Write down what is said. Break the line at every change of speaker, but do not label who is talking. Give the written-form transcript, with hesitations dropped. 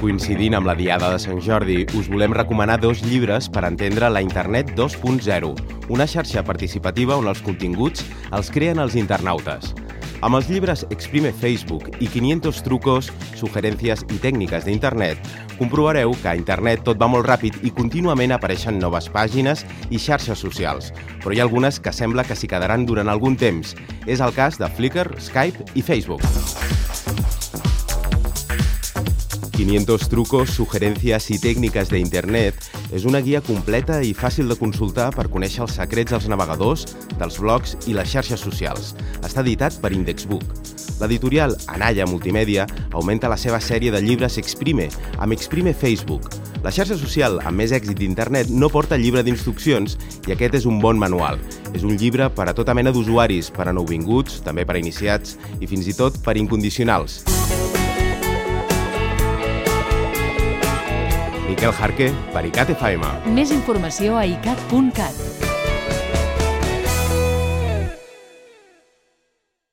Coincidint amb la Diada de Sant Jordi, us volem recomanar 2 llibres per entendre la Internet 2.0, una xarxa participativa on els continguts els creen els internautes. Amb els llibres Exprime Facebook i 500 trucos, sugerencias i tècniques d'Internet, comprovareu que a Internet tot va molt ràpid i contínuament apareixen noves pàgines i xarxes socials, però hi ha algunes que sembla que s'hi quedaran durant algun temps. És el cas de Flickr, Skype i Facebook. 500 trucos, sugerencias i tècniques d'Internet és una guia completa i fàcil de consultar per conèixer els secrets dels navegadors, dels blogs i les xarxes socials. Està editat per Indexbook. L'editorial Anaya Multimèdia augmenta la seva sèrie de llibres Exprime, amb Exprime Facebook. La xarxa social amb més èxit d'Internet no porta llibre d'instruccions i aquest és un bon manual. És un llibre per a tota mena d'usuaris, per a nouvinguts, també per a iniciats i fins i tot per a incondicionals. Miquel Jarque, per ICAT FM.
Més informació a icat.cat.